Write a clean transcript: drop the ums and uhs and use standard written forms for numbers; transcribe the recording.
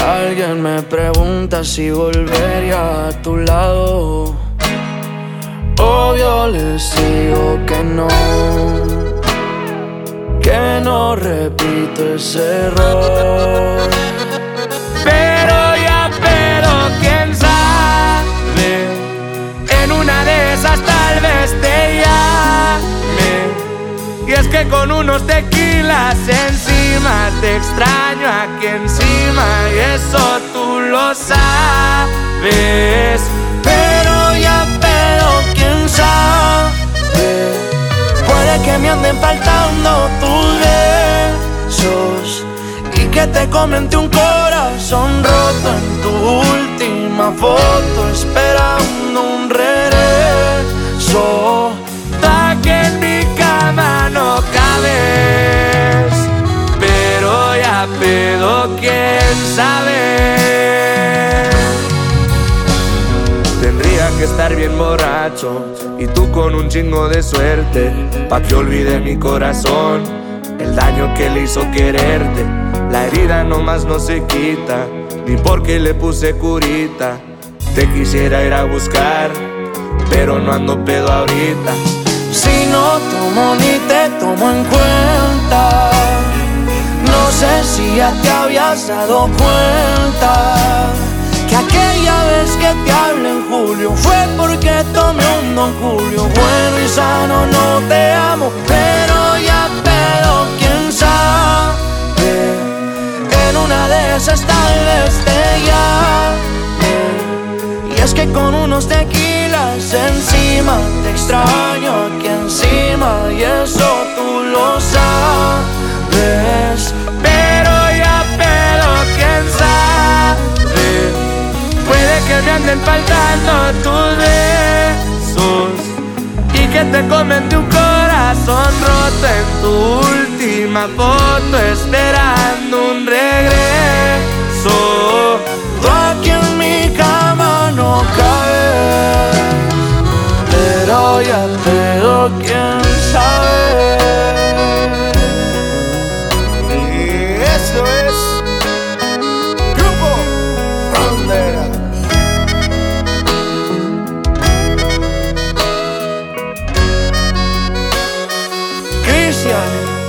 Alguien me pregunta si volvería a tu lado. Obvio les digo que no repito ese error. Pero quién sabe, en una de esas tal vez te llame. Y es que con unos tequilas encima te extraño aquí encima, y eso tú lo sabes. Pero quién sabe, puede que me anden faltando tus besos y que te comente un corazón roto en tu última foto, esperando un regreso. Pa' que en mi cama no cabes, pero ya pedo, quién sabe. Tendría que estar bien borracho y tú con un chingo de suerte, pa' que olvide mi corazón el daño que le hizo quererte. La herida nomás no se quita, ni porque le puse curita. Te quisiera ir a buscar, pero no ando pedo ahorita. Si no tomo ni te tomo en cuenta, no sé si ya te habías dado cuenta que aquella vez que te hablé en julio fue porque tomé un Don Julio. Bueno y sano, no te amo, pero ya pedo, quién sabe, en una de esas tal vez te llame. Y es que con unos tequilas encima te extraño aquí encima, y eso tú lo sabes. Pero ya pedo, quién sabe, puede que me anden faltando tus besos y que te comente un corazón roto en tu última foto, esperando un regreso. Tú aquí en mi cama no caes, pero ya pedo, quién sabe. Y eso es Grupo Frontera. Cristian